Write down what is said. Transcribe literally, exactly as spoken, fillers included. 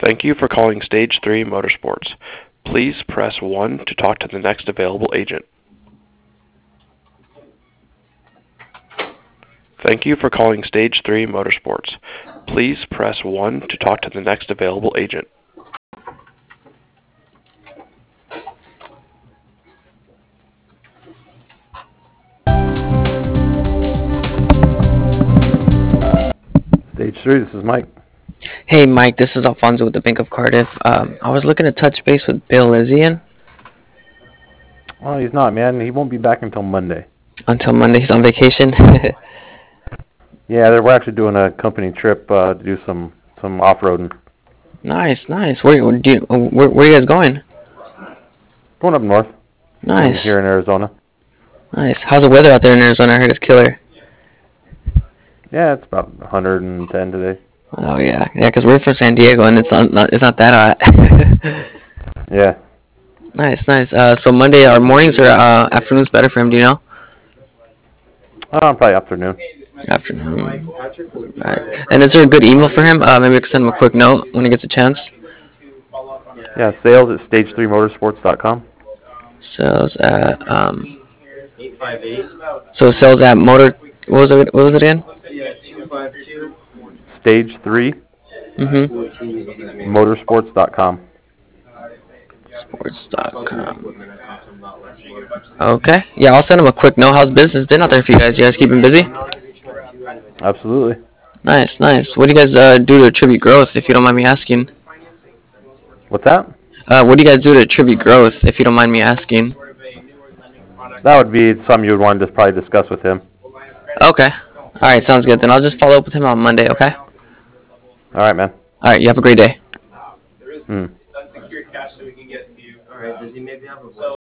Thank you for calling Stage three Motorsports. Please press one to talk to the next available agent. Thank you for calling Stage three Motorsports. Please press one to talk to the next available agent. Stage three, this is Mike. Hey Mike, this is Alfonso with the Bank of Cardiff. Um, I was looking to touch base with Bill. Is he in? Oh, he's not, man. He won't be back until Monday. Until Monday, he's on vacation. Yeah, they're, we're actually doing a company trip uh, to do some some off-roading. Nice, nice. Where, where, do you, where, where are you guys going? Going up north. Nice. Here in Arizona. Nice. How's the weather out there in Arizona? I heard it's killer. Yeah, it's about one hundred ten today. Oh yeah, yeah. Cause we're from San Diego and it's not, not it's not that hot. Yeah. Nice, nice. Uh, so Monday, our mornings or uh, afternoons better for him? Do you know? Uh, probably afternoon. Afternoon. Right. And is there a good email for him? Uh, maybe we can send him a quick note when he gets a chance. Yeah, sales at stage three motorsports dot com. Sales at um. So sales at motor. What was it? What was it again? Stage three. Mhm. Motorsports dot com. Sports dot com. Okay. Yeah, I'll send him a quick note. How's business been out there for you guys? You guys keeping busy? Absolutely. Nice, nice. What do you guys uh, do to attribute growth, if you don't mind me asking? What's that? Uh, what do you guys do to attribute growth, if you don't mind me asking? That would be something you would want to just probably discuss with him. Okay. All right, sounds good. Then I'll just follow up with him on Monday, okay? All right, man. All right, you have a great day. Hmm.